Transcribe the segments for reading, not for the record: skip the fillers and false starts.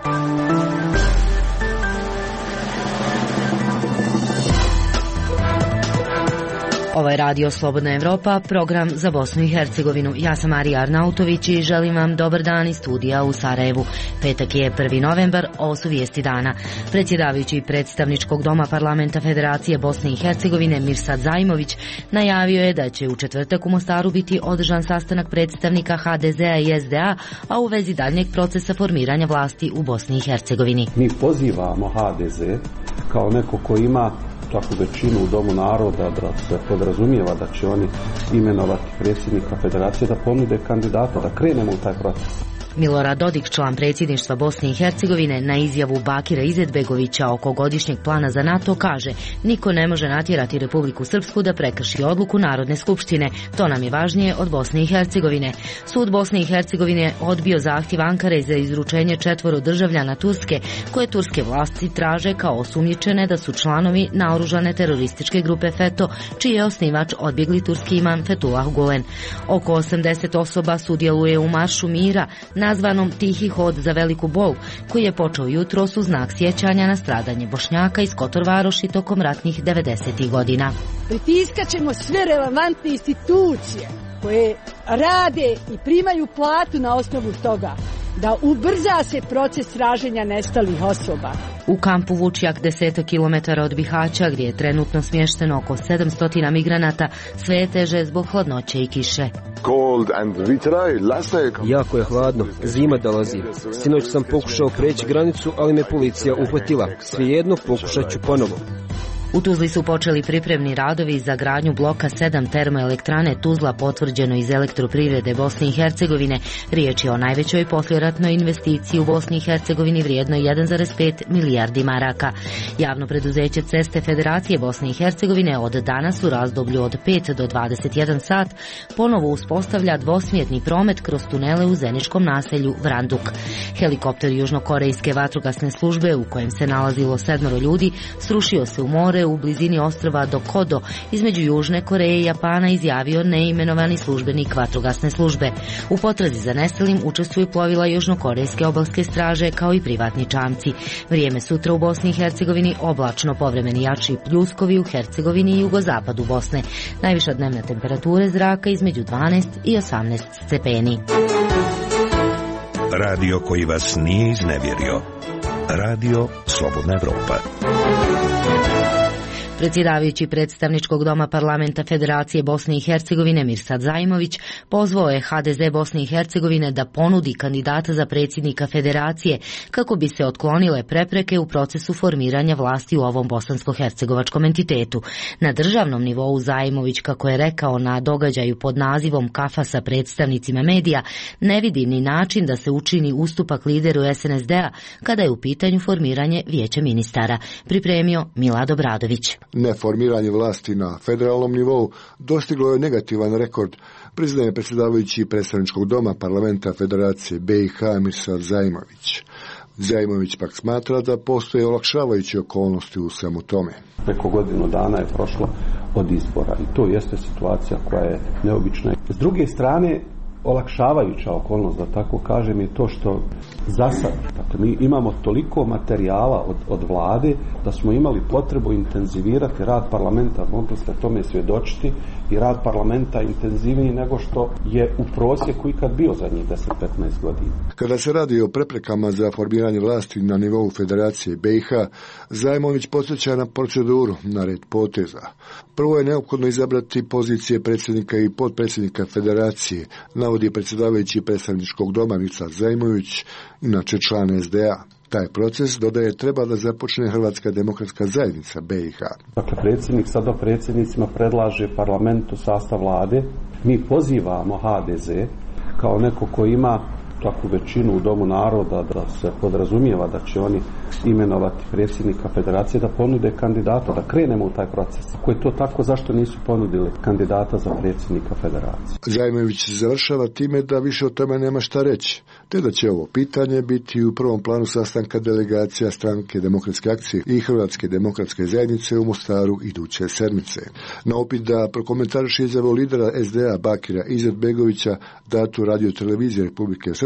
Ovo je Radio Slobodna Evropa, program za Bosnu i Hercegovinu. Ja sam Marija Arnautović i želim vam dobar dan iz studija u Sarajevu. Petak je 1. novembar, ovo su vijesti dana. Predsjedavajući predstavničkog doma Parlamenta Federacije Bosne i Hercegovine Mirsad Zajmović najavio je da će u četvrtak u Mostaru biti održan sastanak predstavnika HDZ-a i SDA, a u vezi daljnjeg procesa formiranja vlasti u Bosni i Hercegovini. Mi pozivamo HDZ kao neko ko ima takvu većinu u Domu naroda, da se podrazumijeva da će oni imenovati predsjednika federacije, da ponude kandidata, da krenemo u taj proces. Milorad Dodik, član predsjedništva Bosne i Hercegovine, na izjavu Bakira Izetbegovića oko godišnjeg plana za NATO kaže: niko ne može natjerati Republiku Srpsku da prekrši odluku Narodne skupštine. To nam je važnije od Bosne i Hercegovine. Sud Bosne i Hercegovine odbio zahtjev Ankare za izručenje 4 državljana Turske, koje turske vlasti traže kao osumnjičene da su članovi naoružane terorističke grupe FETO, čiji je osnivač odbjegli turski imam Fethullah Gulen. Oko 80 osoba sudjeluje u Maršu mira, nazvanom Tihi hod za veliku bol, koji je počeo jutros u znak sjećanja na stradanje Bošnjaka iz Kotor Varoši tokom ratnih 90. godina. Pritiskat ćemo sve relevantne institucije koje rade i primaju platu na osnovu toga da ubrza se proces traženja nestalih osoba. U kampu Vučjak, 10 km od Bihaća, gdje je trenutno smješteno oko 700 migranata, sve je teže zbog hladnoće i kiše. Jako je hladno, zima dolazi. Sinoć sam pokušao preći granicu, ali me policija uhvatila. Svejedno pokušat ću ponovo. U Tuzli su počeli pripremni radovi za gradnju bloka 7 termoelektrane Tuzla, potvrđeno iz Elektroprivrede Bosne i Hercegovine. Riječ je o najvećoj poslijeratnoj investiciji u Bosni i Hercegovini vrijednoj 1,5 milijardi maraka. Javno preduzeće Ceste Federacije Bosne i Hercegovine od danas u razdoblju od 5 do 21 sat ponovo uspostavlja dvosmjetni promet kroz tunele u zeničkom naselju Vranduk. Helikopter južnokorejske vatrogasne službe, u kojem se nalazilo 7 ljudi, srušio se u more u blizini ostrva Dokkodo između Južne Koreje i Japana, izjavio neimenovani službenik vatrogasne službe. U potrazi za nestalim učestvuju plovila južnokorejske obalske straže kao i privatni čamci. Vrijeme sutra u Bosni i Hercegovini oblačno, povremeni jači pljuskovi u Hercegovini i jugozapadu Bosne. Najviša dnevna temperatura zraka između 12 i 18 stepeni. Radio koji vas nije iznevjerio. Radio Slobodna Evropa. Predsjedavajući predstavničkog doma Parlamenta Federacije Bosne i Hercegovine Mirsad Zajmović pozvao je HDZ Bosne i Hercegovine da ponudi kandidata za predsjednika Federacije kako bi se otklonile prepreke u procesu formiranja vlasti u ovom bosansko-hercegovačkom entitetu. Na državnom nivou Zajmović, kako je rekao na događaju pod nazivom Kafa sa predstavnicima medija, ne vidi ni način da se učini ustupak lideru SNSD-a kada je u pitanju formiranje vijeća ministara. Pripremio Milad Obradović. Neformiranje vlasti na federalnom nivou dostiglo je negativan rekord, priznaje predsjedavajući predstavničkog doma Parlamenta Federacije BiH Mirsad Zajmović. Zajmović pak smatra da postoje olakšavajuće okolnosti u svemu tome. Preko godinu dana je prošlo od izbora i to jeste situacija koja je neobična. S druge strane, olakšavajuća okolnost, da tako kažem, je to što za sad, dakle, mi imamo toliko materijala od vlade da smo imali potrebu intenzivirati rad parlamenta, mogli ste tome svjedočiti, i rad parlamenta intenzivniji nego što je u prosjeku ikad bio zadnjih 10-15 godina. Kada se radi o preprekama za formiranje vlasti na nivou Federacije BiH, Zajmović podsjeća na proceduru, na red poteza. Prvo je neophodno izabrati pozicije predsjednika i potpredsjednika Federacije, navodi predsjedavajući predstavničkog doma Mirsad Zajmović, inače član SDA. Taj proces, dodaje, treba da započne Hrvatska demokratska zajednica BiH. Dakle, predsjednik sada predsjednicima predlaže parlamentu sastav vlade. Mi pozivamo HDZ kao neko ko ima takvu većinu u Domu naroda, da se podrazumijeva da će oni imenovati predsjednika federacije, da ponude kandidata, da krenemo u taj proces. Ako je to tako, zašto nisu ponudili kandidata za predsjednika federacije? Zajmović završava time da više o tome nema šta reći, te da će ovo pitanje biti u prvom planu sastanka delegacija Stranke demokratske akcije i Hrvatske demokratske zajednice u Mostaru iduće sedmice. Na upit da prokomentariše izjavu lidera SDA Bakira Izetbegovića datu Radio televizije Republike Srpske,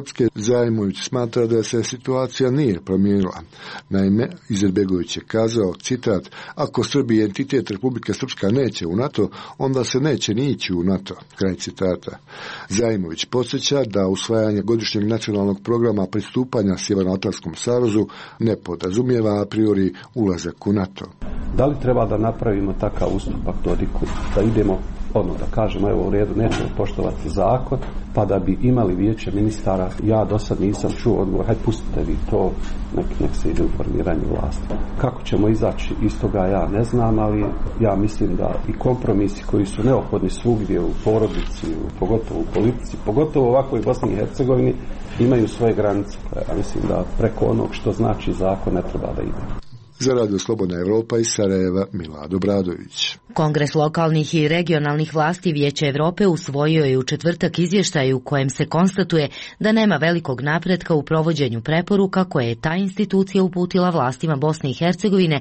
Srpske, Zajmović smatra da se situacija nije promijenila. Naime, Izetbegović je kazao, citat, ako Srbi i entitet Republike Srpska neće u NATO, onda se neće ni ići u NATO. Kraj citata. Zajmović podsjeća da usvajanje godišnjeg nacionalnog programa pristupanja Sjevernoatlantskom savezu ne podrazumijeva a priori ulazak u NATO. Da li treba da napravimo takav ustupak Dodiku, da idemo, da kažemo, evo u redu, nećemo poštovati zakon, pa da bi imali vijeće ministara? Ja do sad nisam čuo odgovor, hajde pustite vi to, nek se ide u formiranje vlasti. Kako ćemo izaći iz toga, ja ne znam, ali ja mislim da i kompromisi koji su neophodni svugdje u porodici, pogotovo u politici, pogotovo ovako i u Bosni i Hercegovini, imaju svoje granice. Ja mislim da preko onog što znači zakon ne treba da ide. Za Radio Slobodna Evropa iz Sarajeva, Milad Obradović. Kongres lokalnih i regionalnih vlasti Vijeća Evrope usvojio je u četvrtak izvještaj u kojem se konstatuje da nema velikog napretka u provođenju preporuka koje je ta institucija uputila vlastima Bosne i Hercegovine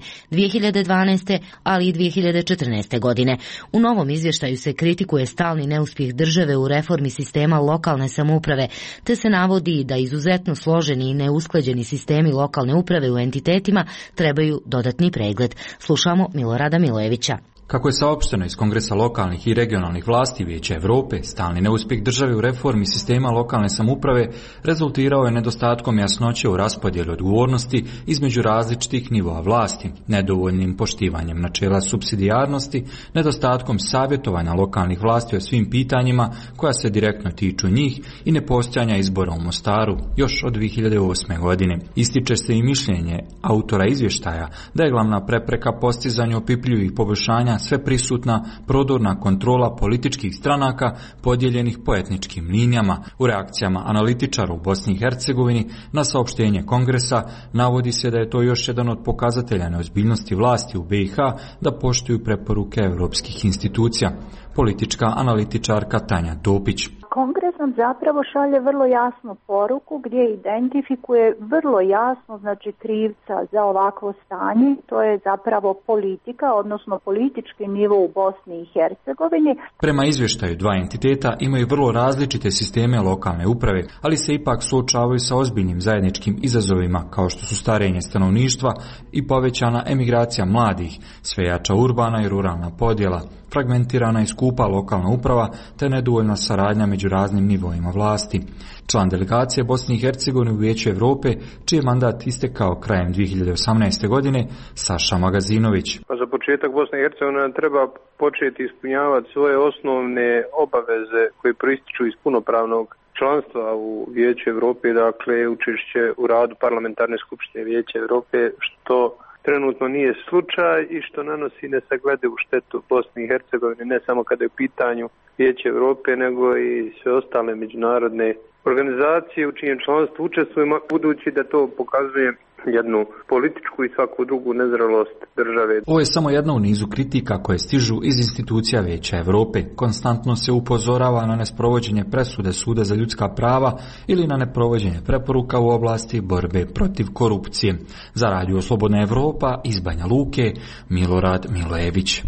2012. ali i 2014. godine. U novom izvještaju se kritikuje stalni neuspjeh države u reformi sistema lokalne samouprave, te se navodi da izuzetno složeni i neusklađeni sistemi lokalne uprave u entitetima trebaju dodatni pregled. Slušamo Milorada Milojevića. Kako je saopšteno iz Kongresa lokalnih i regionalnih vlasti Vijeća Evrope, stalni neuspjeh države u reformi sistema lokalne samouprave rezultirao je nedostatkom jasnoće u raspodjeli odgovornosti između različitih nivoa vlasti, nedovoljnim poštivanjem načela supsidijarnosti, nedostatkom savjetovanja lokalnih vlasti o svim pitanjima koja se direktno tiču njih i nepostojanja izbora u Mostaru još od 2008. godine. Ističe se i mišljenje autora izvještaja da je glavna prepreka postizanju opipljivih poboljšanja sve prisutna prodorna kontrola političkih stranaka podijeljenih po etničkim linijama. U reakcijama analitičara u Bosni i Hercegovini na saopštenje Kongresa navodi se da je to još jedan od pokazatelja neozbiljnosti vlasti u BiH da poštuju preporuke europskih institucija. Politička analitičarka Tanja Topić. Kongres nam zapravo šalje vrlo jasnu poruku gdje identifikuje vrlo jasno krivca za ovakvo stanje. To je zapravo politika, odnosno politički nivo u Bosni i Hercegovini. Prema izvještaju dva entiteta imaju vrlo različite sisteme lokalne uprave, ali se ipak suočavaju sa ozbiljnim zajedničkim izazovima kao što su starenje stanovništva i povećana emigracija mladih, sve jača urbana i ruralna podjela, fragmentirana i skupa lokalna uprava te nedovoljna saradnja među raznim nivoima vlasti. Član delegacije Bosne i Hercegovine u Vijeću Evrope, čiji je mandat istekao krajem 2018. godine, Saša Magazinović. Pa za početak Bosna i Hercegovina treba početi ispunjavati svoje osnovne obaveze koje proističu iz punopravnog članstva u Vijeću Evrope, dakle učešće u radu parlamentarne skupštine Vijeća Evrope, što trenutno nije slučaj i što nanosi nesagledivu štetu Bosni i Hercegovini, ne samo kada je u pitanju Vijeće Evrope, nego i sve ostale međunarodne organizacije u čijem članstvu učestvujemo, budući da to pokazuje jednu političku i svaku drugu nezrelost države. Ovo je samo jedna u nizu kritika koje stižu iz institucija Vijeća Evrope. Konstantno se upozorava na nesprovođenje presude Suda za ljudska prava ili na neprovođenje preporuka u oblasti borbe protiv korupcije. Za Radio Slobodna Evropa iz Banja Luke, Milorad Milojević.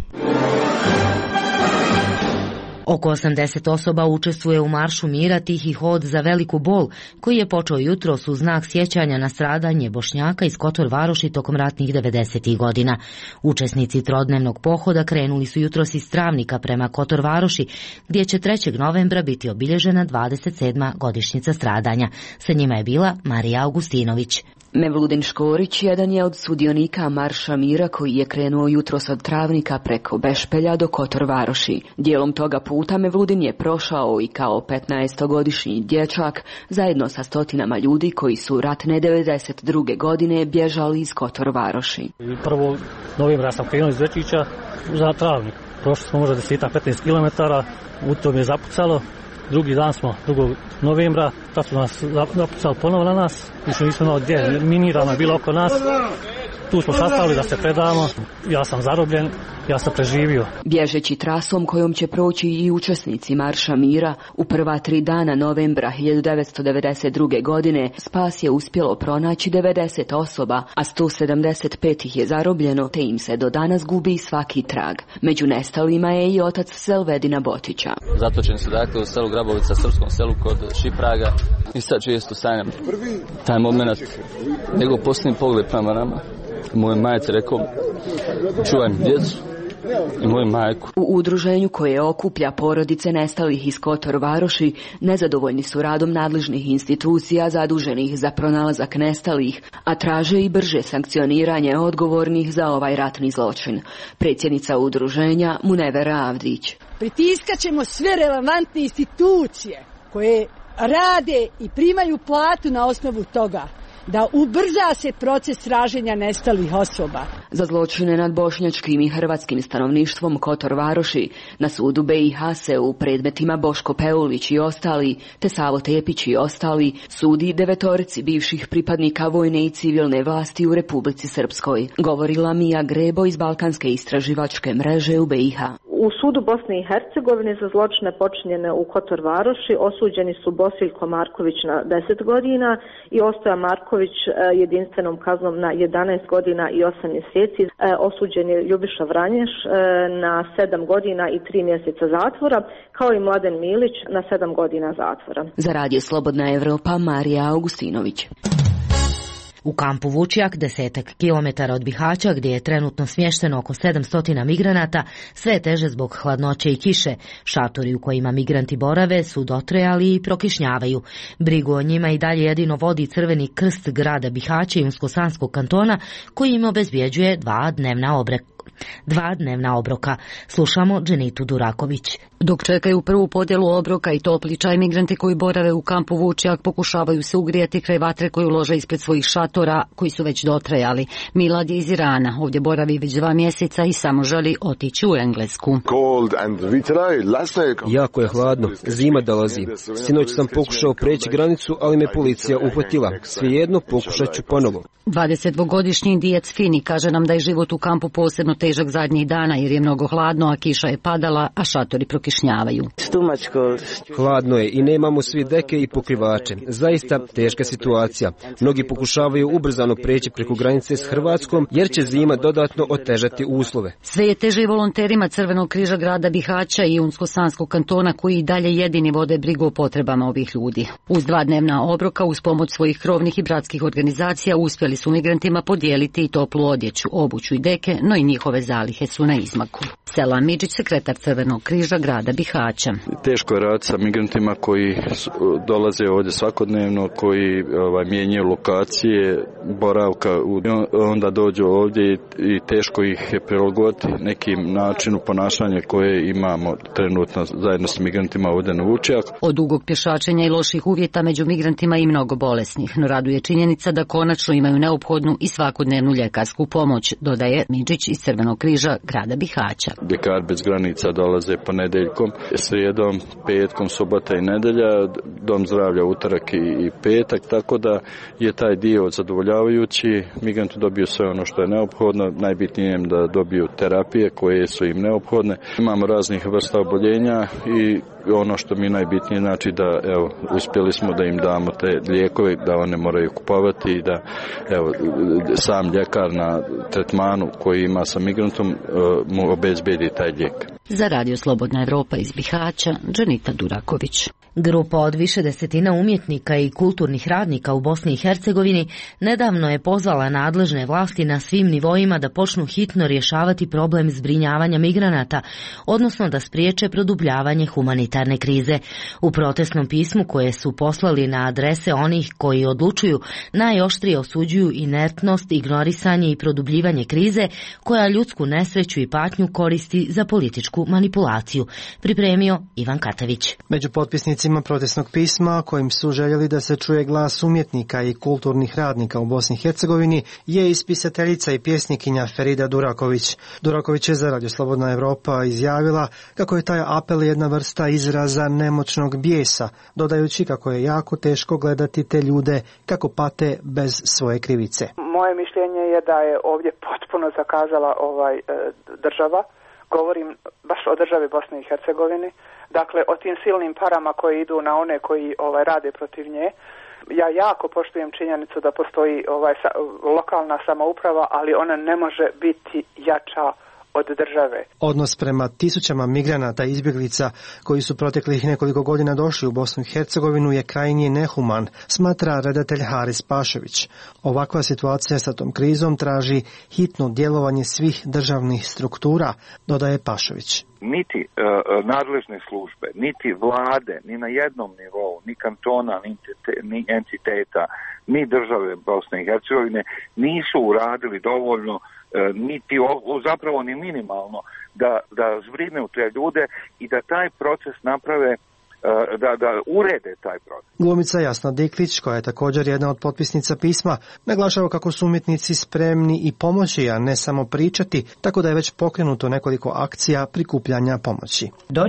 Oko 80 osoba učestvuje u Maršu mira Tihi hod za veliku bol, koji je počeo jutros u znak sjećanja na stradanje Bošnjaka iz Kotor Varoši tokom ratnih 90. godina. Učesnici trodnevnog pohoda krenuli su jutros iz Travnika prema Kotor Varoši, gdje će 3. novembra biti obilježena 27. godišnjica stradanja. Sa njima je bila Marija Augustinović. Mevludin Škorić jedan je od sudionika Marša mira koji je krenuo jutros od Travnika preko Bešpelja do Kotor Varoši. Dijelom toga puta Mevludin je prošao i kao 15-godišnji dječak zajedno sa stotinama ljudi koji su ratne 92. godine bježali iz Kotor Varoši. 1. novembra sam krenuo iz Večića za Travnik. Prošli smo možda 10-15 km, u tom je zapucalo. Drugi dan smo, 2. novembra, tad su nas zapucali ponovo na nas, više nismo imali gdje, minirano je bilo oko nas. Tu smo sastavili da se predamo, ja sam zarobljen, ja sam preživio. Bježeći trasom kojom će proći i učesnici Marša mira, u prva 3 dana novembra 1992. godine spas je uspjelo pronaći 90 osoba, a 175 ih je zarobljeno, te im se do danas gubi svaki trag. Među nestalima je i otac Selvedina Botića. Zatočen su dakle u selu Grabovica, srpskom selu kod Šipraga, i sad često sanjam taj moment, njegov posljednji pogled prema nama. Moje majce rekao, čuvaj mi djecu i moju majku. U udruženju koje okuplja porodice nestalih iz Kotor Varoši nezadovoljni su radom nadležnih institucija zaduženih za pronalazak nestalih, a traže i brže sankcioniranje odgovornih za ovaj ratni zločin. Predsjednica udruženja Munevera Avdić. Pritiskat ćemo sve relevantne institucije koje rade i primaju platu na osnovu toga da ubrza se proces traženja nestalih osoba. Za zločine nad bošnjačkim i hrvatskim stanovništvom Kotor Varoši na sudu BiH se u predmetima Boško Peulić i ostali, te Savo Tepić i ostali, sudi 9 bivših pripadnika vojne i civilne vlasti u Republici Srpskoj. Govorila Mija Grebo iz Balkanske istraživačke mreže u BiH. U sudu Bosne i Hercegovine za zločine počinjene u Kotor Varoši osuđeni su Bosiljko Marković na 10 godina i Ostoja Marković jedinstvenom kaznom na 11 godina i 8 mjeseci. Osuđen je Ljubiša Vranješ na 7 godina i 3 mjeseca zatvora, kao i Mladen Milić na 7 godina zatvora. Za Radio Slobodna Evropa, Marija Augustinović. U kampu Vučjak, 10 kilometara od Bihaća, gdje je trenutno smješteno oko 700 migranata, sve je teže zbog hladnoće i kiše. Šatori u kojima migranti borave su dotrajali i prokišnjavaju. Brigu o njima i dalje jedino vodi Crveni krst grada Bihaća i Unsko-Sanskog kantona, koji im obezbjeđuje 2 dnevna obroka. Slušamo Dženitu Duraković. Dok čekaju prvu podjelu obroka i topli čaj, migranti koji borave u kampu Vučjak pokušavaju se ugrijati kraj vatre koju lože ispred svojih šatora koji su već dotrajali. Milad je iz Irana, ovdje boravi već 2 mjeseca i samo želi otići u Englesku. Jako je hladno, zima dolazi. Sinoć sam pokušao preći granicu, ali me policija uhvatila. Svejedno pokušat ću ponovo. 22-godišnji Indijac Fini kaže nam da je život u kampu posebno težak zadnjih dana jer je mnogo hladno, a kiša je padala, a šatori prokišnjavaju. Hladno je i nemamo svi deke i pokrivače. Zaista teška situacija. Mnogi pokušavaju ubrzano preći preko granice s Hrvatskom jer će zima dodatno otežati uslove. Sve je teže i volonterima Crvenog križa grada Bihaća i Unsko-Sanskog kantona koji i dalje jedini vode brigu o potrebama ovih ljudi. Uz 2 dnevna obroka uz pomoć svojih krovnih i bratskih organizacija uspjeli su migrantima podijeliti i toplu odjeću, obuću i deke, no i njihove zalihe su na izmaku. Selam Midžić, sekretar Crvenog križa grada Bihaća. Teško je raditi sa migrantima koji dolaze ovdje svakodnevno, koji mijenjaju lokacije boravka, onda dođu ovdje i teško ih je prilagoditi nekim načinu ponašanja koje imamo trenutno zajedno s migrantima ovdje na Vučjak. Od dugog pješačenja i loših uvjeta među migrantima i mnogo bolesnih, no raduje činjenica da konačno imaju neophodnu i svakodnevnu ljekarsku pomoć, dodaje Midžić iz Crvenog križa grada Bihaća. Ljekar bez granica dolaze ponedjeljkom, srijedom, petkom, subota i nedjelja, dom zdravlja utorak i petak, tako da je taj dio zadovoljavajući. Migranti dobiju sve ono što je neophodno, najbitnije je da dobiju terapije koje su im neophodne. Imamo raznih vrsta oboljenja i ono što mi najbitnije znači da uspjeli smo da im damo te lijekove, da one moraju kupovati i da sam ljekar na tretmanu koji ima sa migrantom mu obezbedi taj lijek. Za Radio Slobodna Evropa iz Bihaća, Dženita Duraković. Grupa od više desetina umjetnika i kulturnih radnika u Bosni i Hercegovini nedavno je pozvala nadležne vlasti na svim nivoima da počnu hitno rješavati problem zbrinjavanja migranata, odnosno da spriječe produbljavanje humanitarne krize. U protestnom pismu koje su poslali na adrese onih koji odlučuju, najoštrije osuđuju inertnost, ignorisanje i produbljivanje krize koja ljudsku nesreću i patnju koristi za političku političku manipulaciju. Pripremio Ivan Katavić. Među potpisnicima protestnog pisma, kojim su željeli da se čuje glas umjetnika i kulturnih radnika u Bosni i Hercegovini, je i spisateljica i pjesnikinja Ferida Duraković. Duraković je za Radio Slobodna Evropa izjavila kako je taj apel jedna vrsta izraza nemoćnog bijesa, dodajući kako je jako teško gledati te ljude kako pate bez svoje krivice. Moje mišljenje je da je ovdje potpuno zakazala država. Govorim baš o državi Bosne i Hercegovine. Dakle, o tim silnim parama koje idu na one koji rade protiv nje. Ja jako poštujem činjenicu da postoji lokalna samouprava, ali ona ne može biti jača od države. Odnos prema tisućama migranata i izbjeglica koji su proteklih nekoliko godina došli u Bosnu i Hercegovinu je krajnje nehuman, smatra redatelj Haris Pašević. Ovakva situacija sa tom krizom traži hitno djelovanje svih državnih struktura, dodaje Pašević. Niti nadležne službe, niti vlade, ni na jednom nivou, ni kantona, ni entiteta, ni države Bosne i Hercegovine nisu uradili dovoljno, niti zapravo ni minimalno da zbrinu te ljude i da taj proces naprave, da urede taj proces. Glumica Jasna Diklić, koja je također jedna od potpisnica pisma, naglašava kako su umjetnici spremni i pomoći, a ne samo pričati, tako da je već pokrenuto nekoliko akcija prikupljanja pomoći.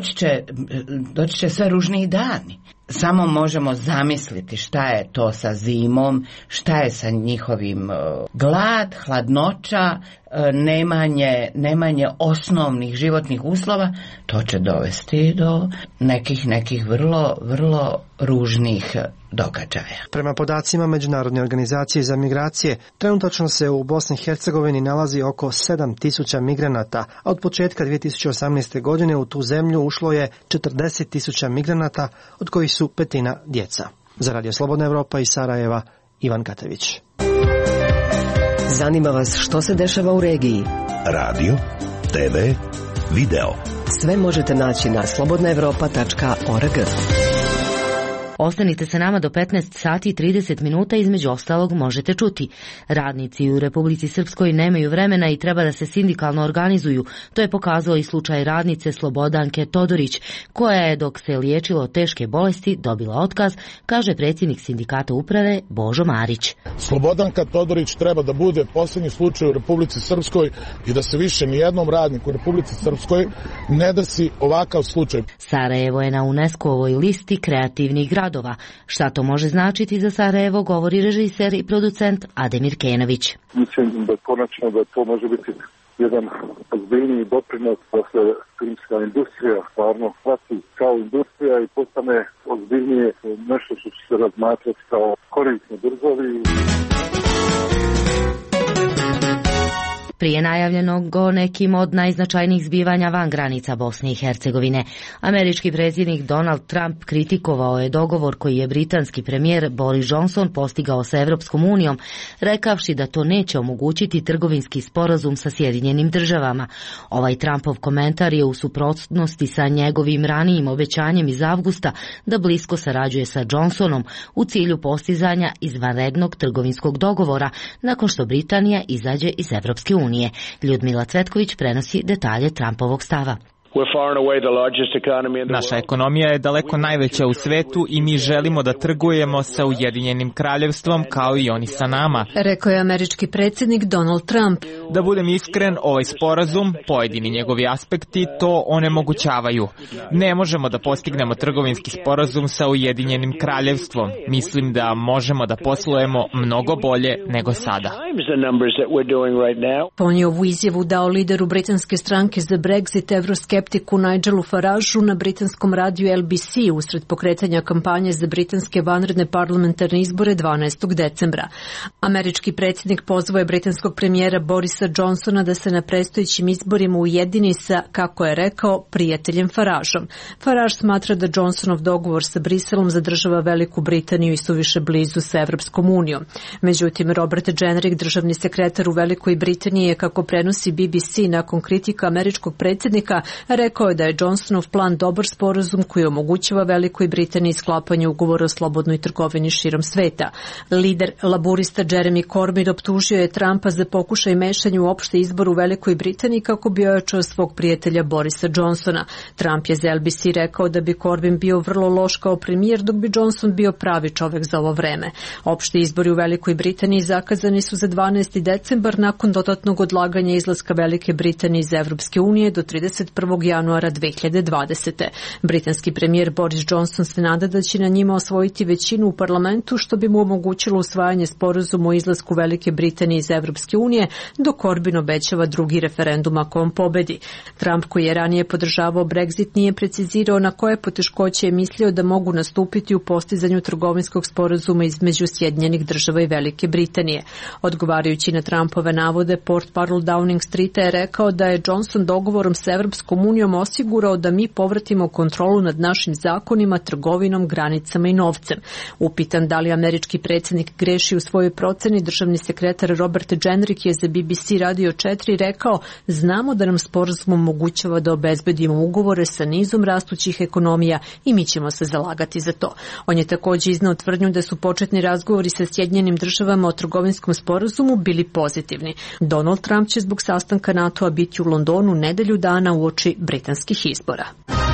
Doći će sve ružniji dani. Samo možemo zamisliti šta je to sa zimom, šta je sa njihovim glad, hladnoća, nemanje osnovnih životnih uslova. To će dovesti do nekih vrlo, vrlo ružnih događaja. Prema podacima Međunarodne organizacije za migracije, trenutačno se u Bosni i Hercegovini nalazi oko 7.000 migranata, a od početka 2018. godine u tu zemlju ušlo je 40.000 migranata, od kojih su petina djeca. Za Radio Slobodna Evropa iz Sarajeva, Ivan Katavić. Zanima vas što se dešava u regiji? Radio, TV, video. Sve možete naći na slobodnaevropa.org. Ostanite sa nama do 15 sati i 30 minuta, između ostalog možete čuti. Radnici u Republici Srpskoj nemaju vremena i treba da se sindikalno organizuju. To je pokazao i slučaj radnice Slobodanke Todorić, koja je dok se liječila od teške bolesti dobila otkaz, kaže predsjednik sindikata uprave Božo Marić. Slobodanka Todorić treba da bude posljednji slučaj u Republici Srpskoj i da se više nijednom radniku u Republici Srpskoj ne desi ovakav slučaj. Sarajevo je na UNESCO-ovoj listi kreativnih gradova. Šta to može značiti za Sarajevo, govori režiser i producent Ademir Kenović. Mislim da konačno da to može biti jedan ozbiljniji doprinos da se filmska industrija stvarno shvati kao industrija i postane ozbiljnije nešto što će se razmatrati kao korisno državi. Prije najavljenog o nekim od najznačajnijih zbivanja van granica Bosne i Hercegovine, američki predsjednik Donald Trump kritikovao je dogovor koji je britanski premijer Boris Johnson postigao sa Evropskom unijom, rekavši da to neće omogućiti trgovinski sporazum sa Sjedinjenim državama. Ovaj Trumpov komentar je u suprotnosti sa njegovim ranijim obećanjem iz avgusta da blisko sarađuje sa Johnsonom u cilju postizanja izvanrednog trgovinskog dogovora nakon što Britanija izađe iz Evropske unije. Ljudmila Cvetković prenosi detalje Trumpovog stava. Naša ekonomija je daleko najveća u svetu i mi želimo da trgujemo sa Ujedinjenim kraljevstvom kao i oni sa nama, rekao je američki predsjednik Donald Trump. Da budem iskren, ovaj sporazum, pojedini njegovi aspekti to onemogućavaju. Ne možemo da postignemo trgovinski sporazum sa Ujedinjenim kraljevstvom. Mislim da možemo da poslujemo mnogo bolje nego sada. On je ovu izjavu dao lideru britanske stranke za Brexit, evroskeptiku Nigelu Farageu na britanskom radiju LBC usred pokretanja kampanje za britanske vanredne parlamentarne izbore 12. decembra. Američki predsjednik pozvao je britanskog premijera Borisa Johnsona da se na predstojećim izborima ujedini sa, kako je rekao, prijateljem Farageom. Farage smatra da Johnsonov dogovor sa Briselom zadržava Veliku Britaniju i suviše blizu sa Evropskom unijom. Međutim, Robert Jenrick, državni sekretar u Velikoj Britaniji, je, kako prenosi BBC nakon kritika američkog predsjednika, rekao je da je Johnsonov plan dobar sporazum koji omogućava Velikoj Britaniji sklapanje ugovora o slobodnoj trgovini širom sveta. Lider laburista Jeremy Corbyn optužio je Trumpa za pokušaj mešanja razmišljanju o opšte izboru u Velikoj Britaniji kako bi ojačao svog prijatelja Borisa Johnsona. Trump je za LBC rekao da bi Corbyn bio vrlo loš kao premijer, dok bi Johnson bio pravi čovek za ovo vreme. Opšti izbori u Velikoj Britaniji zakazani su za 12. decembar nakon dodatnog odlaganja izlaska Velike Britanije iz Evropske unije do 31. januara 2020. Britanski premijer Boris Johnson se nada da će na njima osvojiti većinu u parlamentu, što bi mu omogućilo usvajanje sporazuma o izlasku Velike Britanije iz Evropske unije, dok Corbyn obećava drugi referendum ako on pobedi. Trump, koji je ranije podržavao Brexit, nije precizirao na koje poteškoće je mislio da mogu nastupiti u postizanju trgovinskog sporazuma između Sjedinjenih Država i Velike Britanije. Odgovarajući na Trumpove navode, portparol Downing Streeta je rekao da je Johnson dogovorom sa Evropskom unijom osigurao da mi povratimo kontrolu nad našim zakonima, trgovinom, granicama i novcem. Upitan da li američki predsjednik greši u svojoj proceni, državni sekretar Robert Jenrick je za BBC Radio 4 rekao: znamo da nam sporazum omogućava da obezbedimo ugovore sa nizom rastućih ekonomija i mi ćemo se zalagati za to. On je također iznao tvrdnju da su početni razgovori sa Sjedinjenim Državama o trgovinskom sporazumu bili pozitivni. Donald Trump će zbog sastanka NATO-a biti u Londonu nedelju dana uoči britanskih izbora.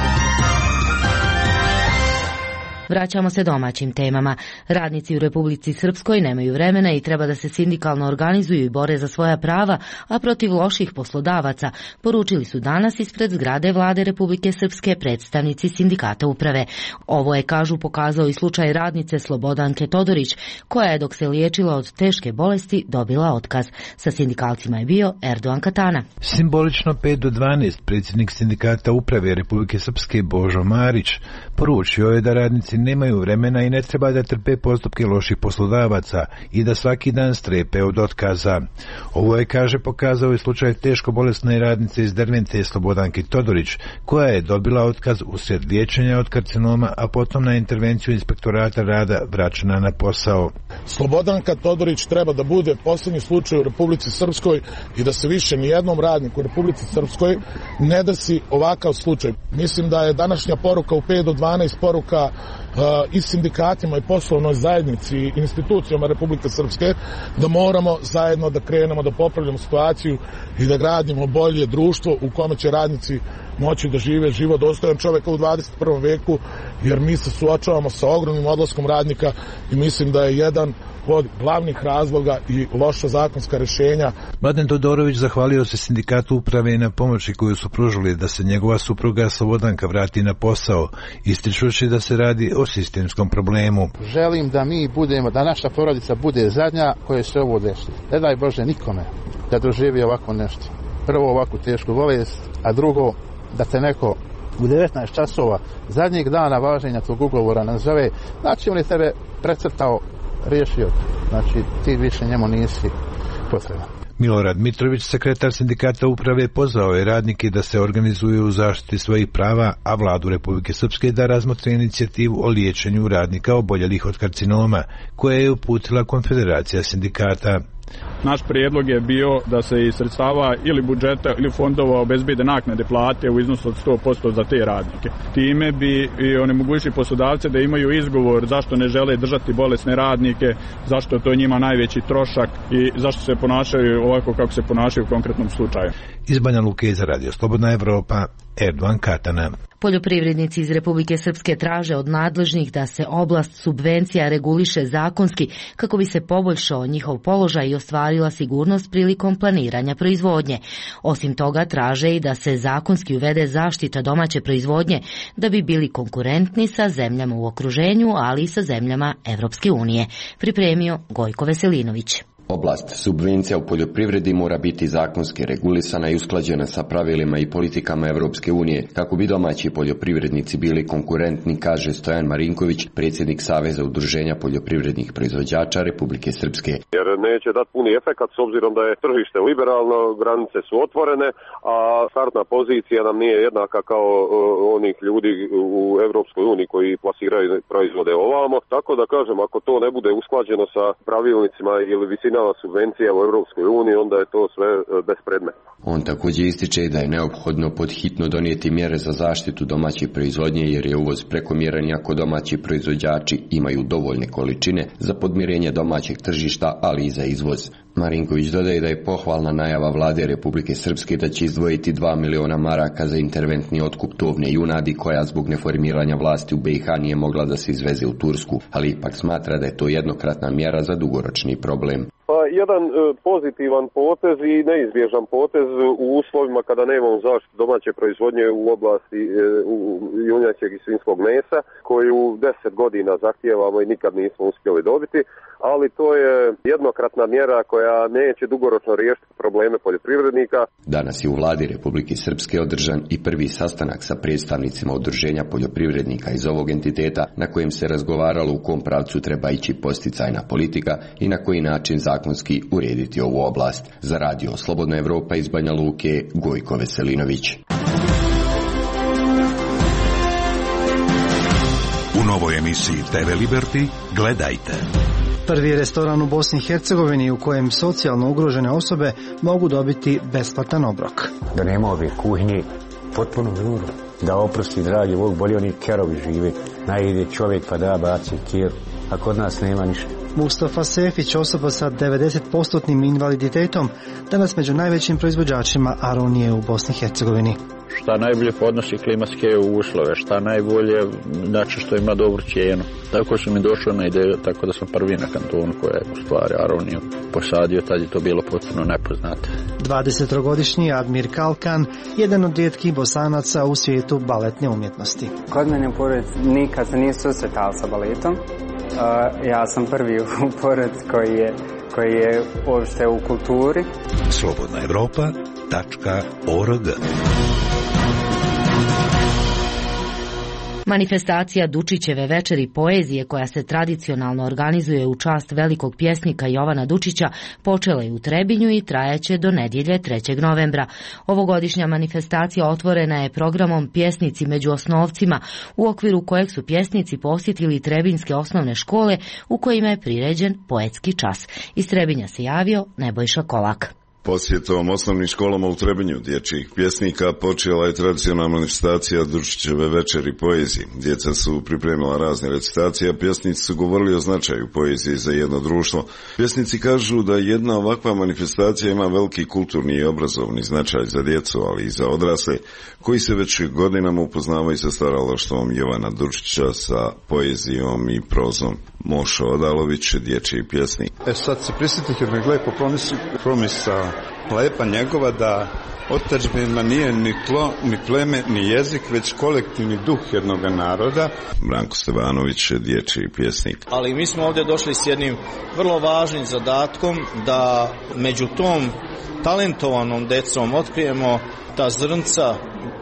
Vraćamo se domaćim temama. Radnici u Republici Srpskoj nemaju vremena i treba da se sindikalno organizuju i bore za svoja prava, a protiv loših poslodavaca, poručili su danas ispred zgrade Vlade Republike Srpske predstavnici sindikata uprave. Ovo je, kažu, pokazao i slučaj radnice Slobodanke Todorić, koja je dok se liječila od teške bolesti dobila otkaz. Sa sindikalcima je bio Erdogan Katana. Simbolično 5 do 12 predsjednik sindikata uprave Republike Srpske Božo Marić poručio je da radnici nemaju vremena i ne treba da trpe postupke loših poslodavaca i da svaki dan strepe od otkaza. Ovo je, kaže, pokazao i slučaj teško bolesne radnice iz Dervente Slobodanke Todorić, koja je dobila otkaz usred liječenja od karcinoma, a potom na intervenciju inspektorata rada vraćena na posao. Slobodanka Todorić treba da bude posljednji slučaj u Republici Srpskoj i da se više nijednom radniku u Republici Srpskoj ne desi ovakav slučaj. Mislim da je današnja poruka u 5 do 12 poruka i sindikatima i poslovnoj zajednici i institucijama Republike Srpske da moramo zajedno da krenemo da popravljamo situaciju i da gradimo bolje društvo u kome će radnici moći da žive život dostojan čoveka u 21. veku, jer mi se suočavamo sa ogromnim odlaskom radnika i mislim da je jedan od glavnih razloga i loša zakonska rješenja. Mladen Todorović zahvalio se sindikatu uprave na pomoći koju su pružili da se njegova supruga Slobodanka vrati na posao, ističući da se radi o sistemskom problemu. Želim da mi budemo, da naša porodica bude zadnja koja se ovo desi. Ne daj Bože nikome da doživi ovako nešto. Prvo ovakvu tešku bolest, a drugo da te neko u 19 časova zadnjeg dana važenja tog ugovora nazove, znači on je tebe precrtao, riješio. Znači ti više njemu nisi potreban. Milorad Mitrović, sekretar sindikata uprave, pozvao je radnike da se organizuju u zaštiti svojih prava, a vladu Republike Srpske da razmotri inicijativu o liječenju radnika oboljelih od karcinoma, koje je uputila Konfederacija sindikata. Naš prijedlog je bio da se iz sredstava ili budžeta ili fondova obezbede naknade plate u iznosu od 100% za te radnike. Time bi onemogućili poslodavce da imaju izgovor zašto ne žele držati bolesne radnike, zašto je to njima najveći trošak i zašto se ponašaju ovako kako se ponašaju u konkretnom slučaju. Iz Banja Luke za Radio Slobodna Evropa, Erdogan Katana. Poljoprivrednici iz Republike Srpske traže od nadležnih da se oblast subvencija reguliše zakonski kako bi se poboljšao njihov položaj i ostvarila sigurnost prilikom planiranja proizvodnje. Osim toga, traže i da se zakonski uvede zaštita domaće proizvodnje da bi bili konkurentni sa zemljama u okruženju, ali i sa zemljama Evropske unije. Pripremio Gojko Veselinović. Oblast subvencija u poljoprivredi mora biti zakonski regulisana i usklađena sa pravilima i politikama Evropske unije kako bi domaći poljoprivrednici bili konkurentni, kaže Stojan Marinković, predsjednik Saveza udruženja poljoprivrednih proizvođača Republike Srpske. Jer neće dati puni efekat s obzirom da je tržište liberalno, granice su otvorene, a startna pozicija nam nije jednaka kao onih ljudi u Evropskoj uniji koji plasiraju proizvode ovamo. Tako da kažem, ako to ne bude usklađeno sa pravilnicima ili visina subvencija u Europskoj uniji, onda je to sve bespredmetno. On također ističe da je neophodno podhitno donijeti mjere za zaštitu domaće proizvodnje jer je uvoz prekomjeran iako domaći proizvođači imaju dovoljne količine za podmirenje domaćeg tržišta, ali i za izvoz. Marinković dodaje da je pohvalna najava vlade Republike Srpske da će izdvojiti 2 miliona maraka za interventni otkup tovne junadi koja zbog neformiranja vlasti u BiH nije mogla da se izveze u Tursku, ali ipak smatra da je to jednokratna mjera za dugoročni problem. Jedan pozitivan potez i neizbježan potez u uslovima kada nemamo zaštitu domaće proizvodnje u oblasti junjačjeg i svinjskog mesa, koju 10 godina zahtijevamo i nikad nismo uspjeli dobiti, ali to je jednokratna mjera koja neće dugoročno riješiti probleme poljoprivrednika. Danas je u vladi Republike Srpske održan i prvi sastanak sa predstavnicima udruženja poljoprivrednika iz ovog entiteta, na kojem se razgovaralo u kom pravcu treba ići posticajna politika i na koji način zakonski urediti ovu oblast. Za radio Slobodna Evropa iz Banja Luke, Gojko Veselinović. U novoj emisiji TV Liberty gledajte. Prvi restoran u Bosni i Hercegovini u kojem socijalno ugrožene osobe mogu dobiti besplatan obrok. Da nema ove kuhinje, potpuno žuru. Da oprosti, dragi Bog, bolje oni kerovi žive. Najide čovjek pa da baci keru, a kod nas nema ništa. Mustafa Sefić, osoba sa 90% invaliditetom, danas među najvećim proizvođačima aronije u Bosni i Hercegovini. Šta najbolje podnosi klimatske uslove, šta najbolje, znači što ima dobru cijenu. Tako su mi došlo na ideju, tako da sam prvi na kantonu koja je u stvari aroniju posadio, tad je to bilo potpuno nepoznato. 23-godišnji Admir Kalkan, jedan od rijetkih Bosanaca u svijetu baletne umjetnosti. Kod mene u porodici nikad se nije susretao sa baletom. Ja sam prvi u porodici koji je uopšte u kulturi. Slobodnaevropa.org. Manifestacija Dučićeve večeri poezije, koja se tradicionalno organizuje u čast velikog pjesnika Jovana Dučića, počela je u Trebinju i trajaće do nedjelje 3. novembra. Ovogodišnja manifestacija otvorena je programom Pjesnici među osnovcima, u okviru kojeg su pjesnici posjetili trebinjske osnovne škole u kojima je priređen poetski čas. Iz Trebinja se javio Nebojša Kolak. Posjetom osnovnim školama u Trebinju dječjih pjesnika počela je tradicionalna manifestacija Dučićeve večeri poezije. Djeca su pripremila razne recitacije, a pjesnici su govorili o značaju poezije za jedno društvo. Pjesnici kažu da jedna ovakva manifestacija ima veliki kulturni i obrazovni značaj za djecu, ali i za odrasle, koji se već godinama upoznavaju sa stvaralaštvom Jovana Dučića, sa poezijom i prozom. Mošo Odalović, dječji pjesnik. Sad se prisjetih jer mi lepo promisa lepa njegova da otadžbina nije ni tlo, ni pleme, ni jezik, već kolektivni duh jednog naroda. Branko Stevanović, dječji pjesnik. Ali mi smo ovdje došli s jednim vrlo važnim zadatkom da među tom talentovanom decom otkrijemo ta zrnca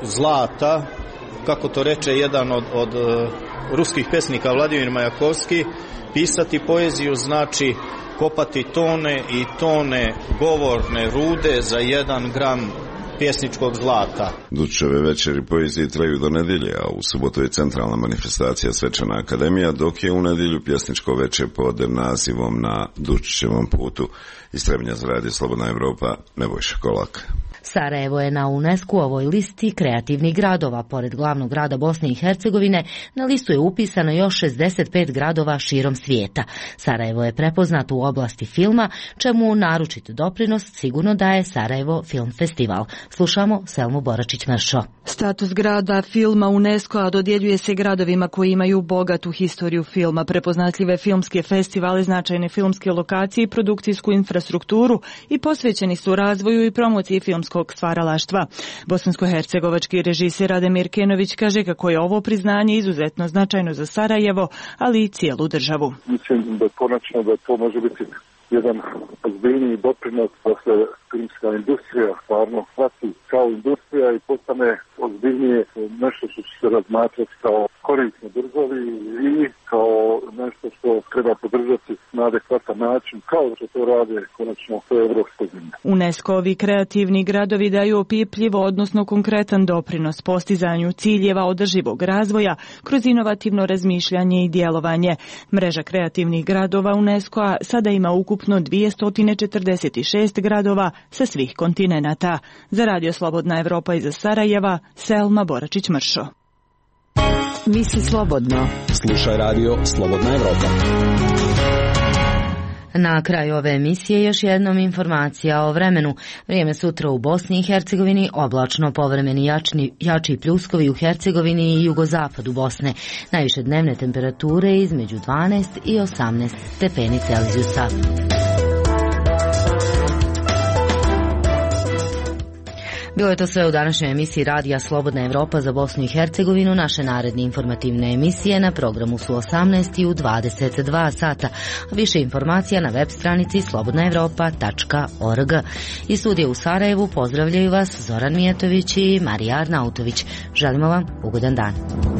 zlata, kako to reče jedan od ruskih pesnika Vladimir Majakovski, pisati poeziju znači kopati tone i tone govorne rude za 1 gram pjesničkog zlata. Dučićeve večeri poezije traju do nedjelje, a u subotu je centralna manifestacija Svečana akademija, dok je u nedjelju pjesničko veče pod nazivom Na Dučićevom putu. Iz Trebinja za radio Slobodna Evropa, Nebojša Kolak. Sarajevo je na UNESCO-ovoj listi kreativnih gradova. Pored glavnog grada Bosne i Hercegovine, na listu je upisano još 65 gradova širom svijeta. Sarajevo je prepoznato u oblasti filma, čemu naročit doprinos sigurno daje Sarajevo Film Festival. Slušamo Selmu Boračić-Mršo. Status grada filma UNESCO-a dodjeljuje se gradovima koji imaju bogatu historiju filma, prepoznatljive filmske festivale, značajne filmske lokacije i produkcijsku infrastrukturu i posvećeni su razvoju i promociji filmskog stvaralaštva. Bosansko-hercegovački režiser Ademir Kenović kaže kako je ovo priznanje izuzetno značajno za Sarajevo, ali i cijelu državu. Mislim da konačno da to može biti jedan ozbiljniji doprinos da se filmska industrija stvarno shvati kao industrija i postane ozbiljnije nešto što će se razmatrati kao korisno državi i kao nešto što treba podržati na adekvatan način, kao što to rade konačno sve evropske zemlje. UNESCO-ovi kreativni gradovi daju opipljivo, odnosno konkretan doprinos postizanju ciljeva održivog razvoja kroz inovativno razmišljanje i djelovanje. Mreža kreativnih gradova UNESCO-a sada ima ukupno 246 gradova sa svih kontinenata. Za radio Slobodna Evropa iz Sarajeva, Selma Boračić-Mršo. Misli slobodno. Slušaj radio Slobodna Evropa. Na kraju ove emisije još jednom informacija o vremenu. Vrijeme sutra u Bosni i Hercegovini oblačno, povremeni jači pljuskovi u Hercegovini i jugozapadu Bosne. Najviše dnevne temperature između 12 i 18 stepeni Celzijusa. Bilo je to sve u današnjoj emisiji Radija Slobodna Evropa za Bosnu i Hercegovinu. Naše naredne informativne emisije na programu su 18 i u 22 sata. Više informacija na web stranici slobodnaevropa.org. Iz studija u Sarajevu pozdravljaju vas Zoran Mijetović i Marija Arnautović. Želimo vam ugodan dan.